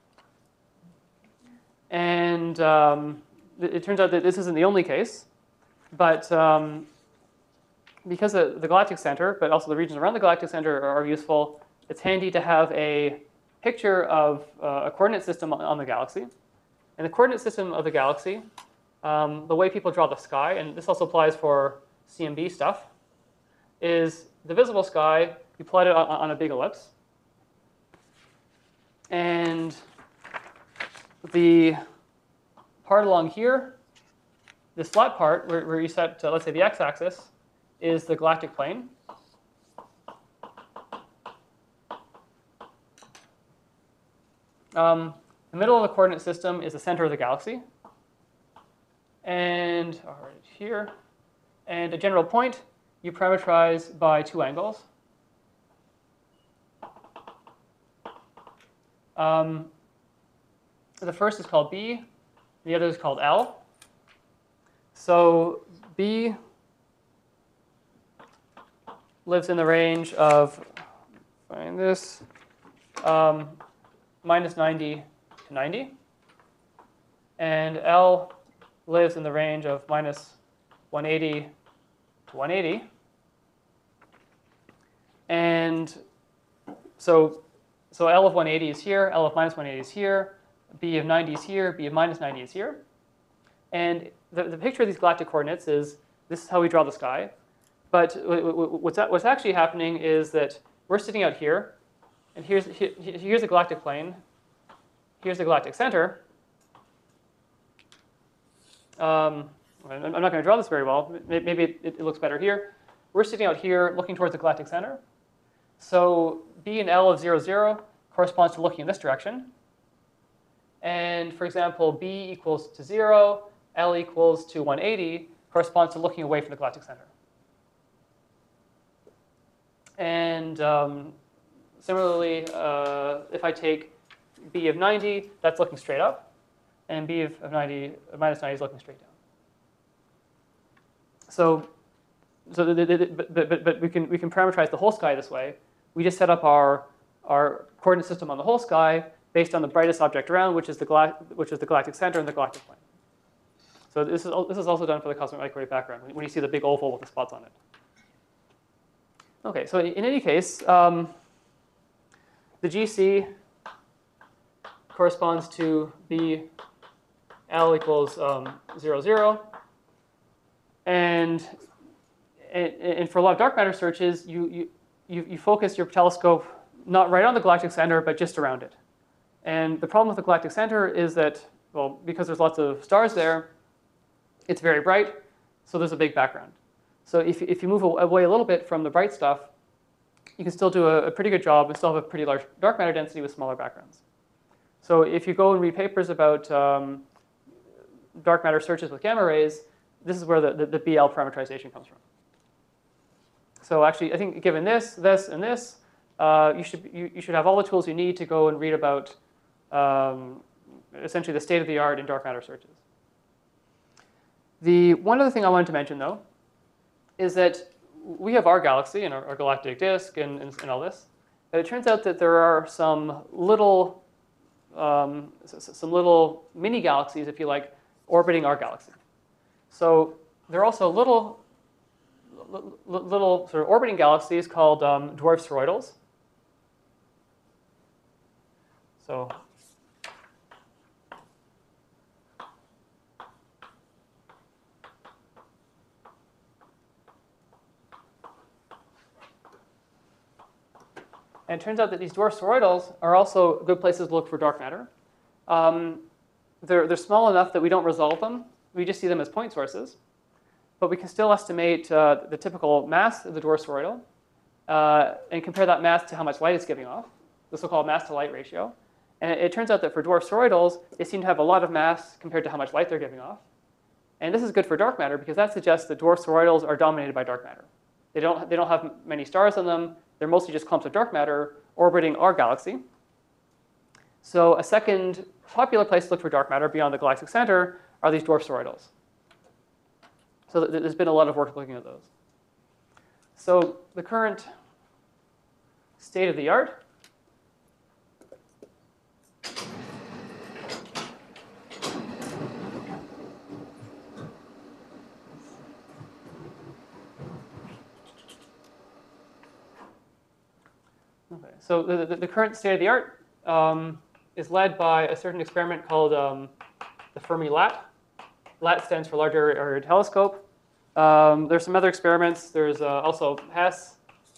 And um, it turns out that this isn't the only case, but um, because the, the galactic center, but also the regions around the galactic center are, are useful, it's handy to have a picture of uh, a coordinate system on, on the galaxy. And the coordinate system of the galaxy, um, the way people draw the sky, and this also applies for C M B stuff, is the visible sky, you plot it on, on a big ellipse. And the part along here, this flat part, where, where you set, uh, let's say, the x-axis, is the galactic plane. Um, the middle of the coordinate system is the center of the galaxy. And all right, here. And a general point, you parameterize by two angles. Um, the first is called B, the other is called L. So B lives in the range of, find this, um, minus ninety to ninety. And L lives in the range of minus one eighty to one eighty. And so So L of one eighty is here, L of minus one eighty is here, B of ninety is here, B of minus ninety is here. And the, the picture of these galactic coordinates is, this is how we draw the sky. But what's, what's actually happening is that we're sitting out here, and here's, here, here's the galactic plane, here's the galactic center. Um, I'm not going to draw this very well. Maybe it, it looks better here. We're sitting out here looking towards the galactic center. So B and L of zero, zero corresponds to looking in this direction. And for example, B equals to zero, L equals to one eighty corresponds to looking away from the galactic center. And um, similarly, uh, if I take B of ninety, that's looking straight up, and B of, of ninety, of minus ninety is looking straight down. So, so the, the, the, but, but, but we can we can parameterize the whole sky this way. We just set up our, our coordinate system on the whole sky based on the brightest object around, which is the, gal which is the galactic center and the galactic plane. So this is, this is also done for the cosmic microwave background, when you see the big oval with the spots on it. OK, so in any case, um, the G C corresponds to B L equals um, zero, zero. And, and, and for a lot of dark matter searches, you, you You, you focus your telescope not right on the galactic center, but just around it. And the problem with the galactic center is that, well, because there's lots of stars there, it's very bright, so there's a big background. So if, if you move away a little bit from the bright stuff, you can still do a, a pretty good job and still have a pretty large dark matter density with smaller backgrounds. So if you go and read papers about um, dark matter searches with gamma rays, this is where the, the, the B L parameterization comes from. So actually, I think given this, this, and this, uh, you, should, you, you should have all the tools you need to go and read about um, essentially the state of the art in dark matter searches. The one other thing I wanted to mention, though, is that we have our galaxy and our, our galactic disk and, and, and all this. But it turns out that there are some little, um, some little mini galaxies, if you like, orbiting our galaxy. So there are also little little sort of orbiting galaxies called um, dwarf spheroidals. So and it turns out that these dwarf spheroidals are also good places to look for dark matter. Um, they're, they're small enough that we don't resolve them. We just see them as point sources. But we can still estimate uh, the typical mass of the dwarf spheroidal uh, and compare that mass to how much light it's giving off. the so-called mass to light ratio. And it, it turns out that for dwarf spheroidals, they seem to have a lot of mass compared to how much light they're giving off. And this is good for dark matter because that suggests that dwarf spheroidals are dominated by dark matter. They don't, they don't have many stars in them. They're mostly just clumps of dark matter orbiting our galaxy. So a second popular place to look for dark matter beyond the galactic center are these dwarf spheroidals. So there's been a lot of work looking at those. So the current state of the art Okay, so the, the, the current state of the art um, is led by a certain experiment called um, the Fermi LAT. LAT stands for Large Area Telescope. Um, there's some other experiments. There's uh, also HESS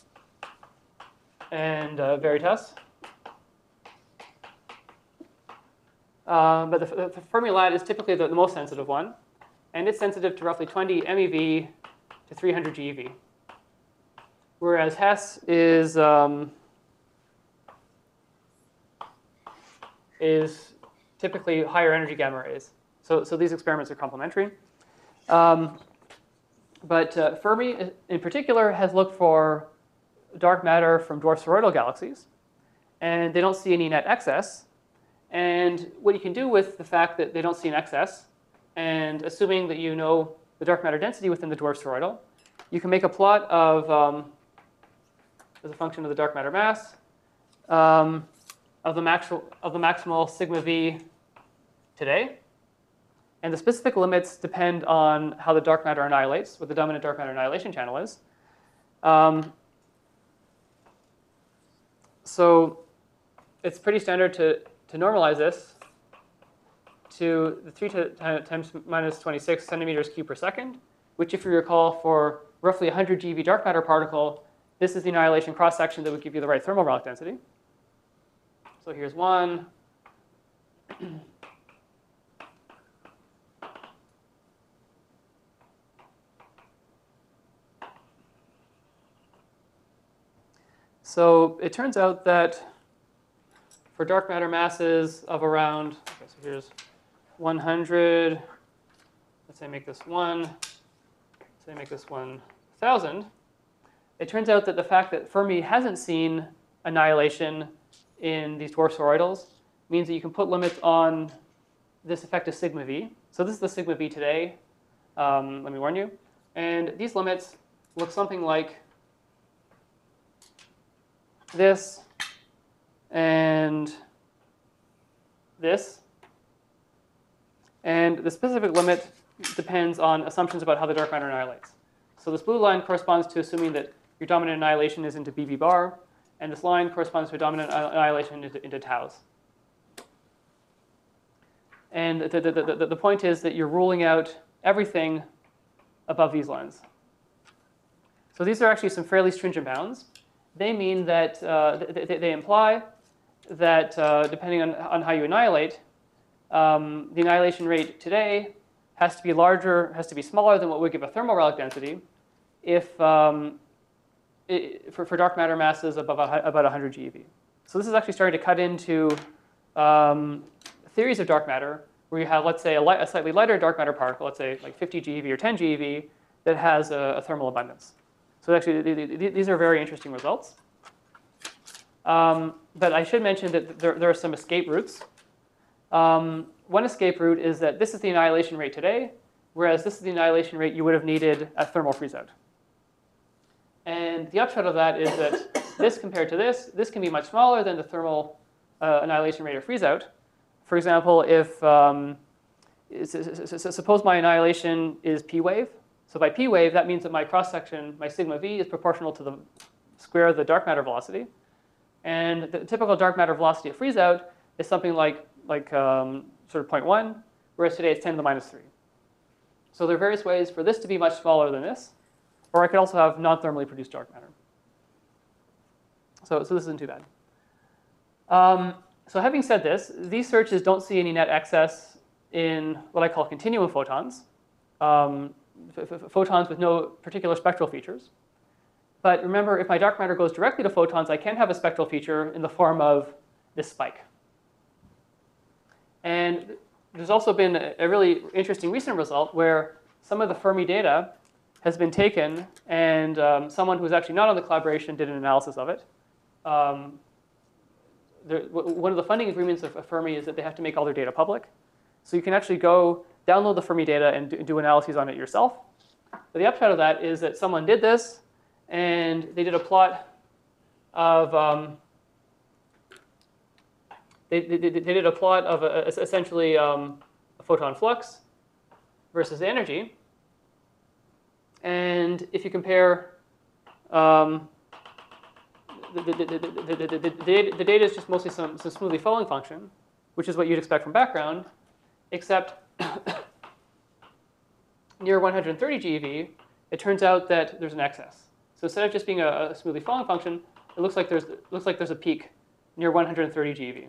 and uh, Veritas. Um, but the, the Fermi LAT is typically the, the most sensitive one, and it's sensitive to roughly twenty MeV to three hundred GeV. Whereas HESS is um, is typically higher energy gamma rays. So, so these experiments are complementary. Um, but uh, Fermi, in particular, has looked for dark matter from dwarf spheroidal galaxies, and they don't see any net excess. And what you can do with the fact that they don't see an excess, and assuming that you know the dark matter density within the dwarf spheroidal, you can make a plot of, um, as a function of the dark matter mass, um, of the, maximal, of the maximal sigma v today. And the specific limits depend on how the dark matter annihilates, what the dominant dark matter annihilation channel is. Um, so it's pretty standard to, to normalize this to the three times minus twenty-six centimeters cubed per second, which, if you recall, for roughly one hundred GeV dark matter particle, this is the annihilation cross-section that would give you the right thermal relic density. So here's one. So it turns out that for dark matter masses of around, okay, so here's one hundred, let's say make this one, let's say make this one thousand. It turns out that the fact that Fermi hasn't seen annihilation in these dwarf spheroidals means that you can put limits on this effective sigma v. So this is the sigma v today, um, let me warn you. And these limits look something like this and this. And the specific limit depends on assumptions about how the dark matter annihilates. So this blue line corresponds to assuming that your dominant annihilation is into B V bar, and this line corresponds to a dominant annihilation into, into taus. And the, the, the, the point is that you're ruling out everything above these lines. So these are actually some fairly stringent bounds. They mean that, uh, they, they imply that uh, depending on, on how you annihilate, um, the annihilation rate today has to be larger, has to be smaller than what would give a thermal relic density if, um, it, for, for dark matter masses above a, about one hundred GeV. So this is actually starting to cut into um, theories of dark matter where you have, let's say, a, light, a slightly lighter dark matter particle, let's say like fifty GeV or ten GeV, that has a, a thermal abundance. So actually, these are very interesting results. Um, but I should mention that there, there are some escape routes. Um, one escape route is that this is the annihilation rate today, whereas this is the annihilation rate you would have needed at thermal freeze-out. And the upshot of that is that this compared to this, this can be much smaller than the thermal uh, annihilation rate of freeze-out. For example, if um, suppose my annihilation is p wave. So by p wave, that means that my cross-section, my sigma v, is proportional to the square of the dark matter velocity. And the typical dark matter velocity at freeze-out is something like, like um, sort of zero point one, whereas today it's ten to the minus three. So there are various ways for this to be much smaller than this, or I could also have non-thermally produced dark matter. So, so this isn't too bad. Um, so having said this, these searches don't see any net excess in what I call continuum photons. Um, photons with no particular spectral features. But remember, if my dark matter goes directly to photons, I can have a spectral feature in the form of this spike. And there's also been a really interesting recent result where some of the Fermi data has been taken, and um, someone who's actually not on the collaboration did an analysis of it. Um, there, one of the funding agreements of Fermi is that they have to make all their data public. So you can actually go download the Fermi data and do, do analyses on it yourself. But the upshot of that is that someone did this, and they did a plot of um, they, they, they did a plot of a, essentially um, a photon flux versus the energy. And if you compare, um, the, the, the, the, the, the, data, the data is just mostly some, some smoothly falling function, which is what you'd expect from background, except near one hundred thirty GeV, it turns out that there's an excess. So instead of just being a, a smoothly falling function, it looks like there's looks like there's a peak near one hundred thirty GeV.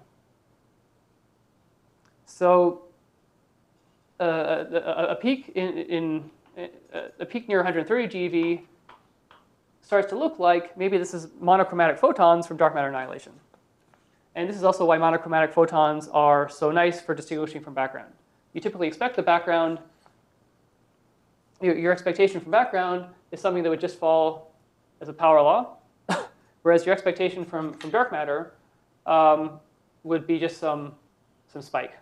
So uh, a, a peak in, in a peak near one hundred thirty GeV starts to look like maybe this is monochromatic photons from dark matter annihilation. And this is also why monochromatic photons are so nice for distinguishing from background. You typically expect the background, your, your expectation from background is something that would just fall as a power law, whereas your expectation from, from dark matter um, would be just some, some spike.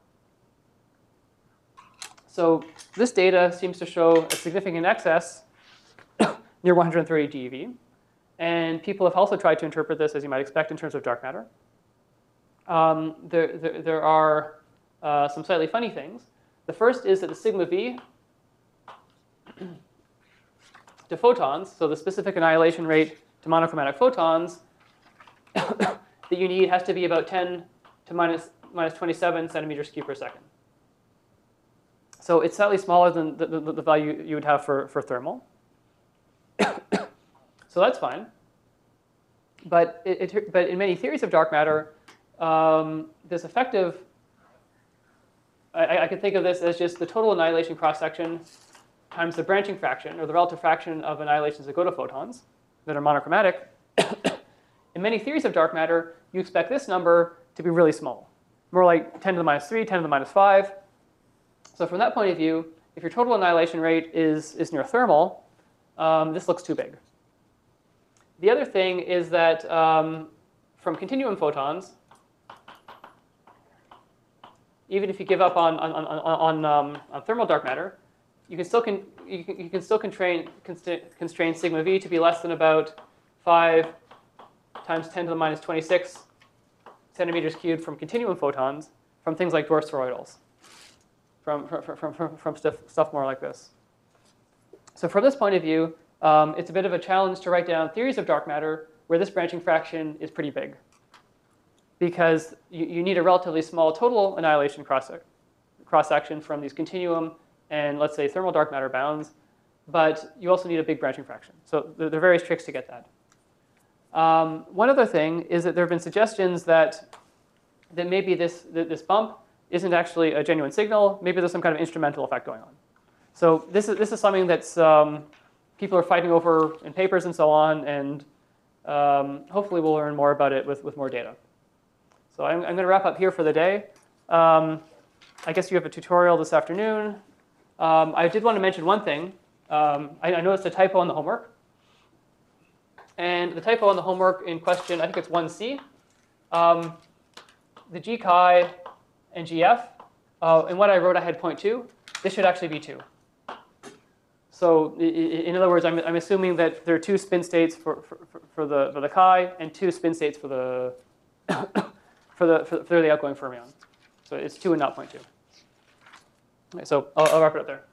So this data seems to show a significant excess near one hundred thirty GeV. And people have also tried to interpret this, as you might expect, in terms of dark matter. Um, there, there, there are uh, some slightly funny things. The first is that the sigma V to photons, so the specific annihilation rate to monochromatic photons that you need has to be about ten to minus, minus twenty-seven centimeters cubed per second. So it's slightly smaller than the, the, the value you would have for, for thermal. So that's fine. But, it, it, but in many theories of dark matter, um, this effective, I, I could think of this as just the total annihilation cross-section times the branching fraction, or the relative fraction of annihilations that go to photons that are monochromatic. In many theories of dark matter, you expect this number to be really small, more like ten to the minus three, ten to the minus five. So from that point of view, if your total annihilation rate is, is near thermal, um, this looks too big. The other thing is that um, from continuum photons, even if you give up on, on, on, on, um, on thermal dark matter, you can still, con you can, you can still constrain, constrain, constrain sigma V to be less than about five times ten to the minus twenty-six centimeters cubed from continuum photons from things like dwarf spheroidals, from, from, from, from, from stuff, stuff more like this. So from this point of view, um, it's a bit of a challenge to write down theories of dark matter where this branching fraction is pretty big, because you, you need a relatively small total annihilation cross, cross section from these continuum and, let's say, thermal dark matter bounds, but you also need a big branching fraction. So there, there are various tricks to get that. Um, one other thing is that there have been suggestions that, that maybe this, this bump isn't actually a genuine signal. Maybe there's some kind of instrumental effect going on. So this is, this is something that's um, people are fighting over in papers and so on, and um, hopefully we'll learn more about it with, with more data. So I'm, I'm going to wrap up here for the day. Um, I guess you have a tutorial this afternoon. Um, I did want to mention one thing. Um, I, I noticed a typo on the homework. And the typo on the homework in question, I think it's one C. Um, the G chi and G F, uh, in what I wrote I had zero point two. This should actually be two. So in other words, I'm, I'm assuming that there are two spin states for, for, for, the, for the chi and two spin states for the, for, the, for, the, for the outgoing fermion. So it's two and not zero point two. Okay, so I'll, I'll wrap it up there.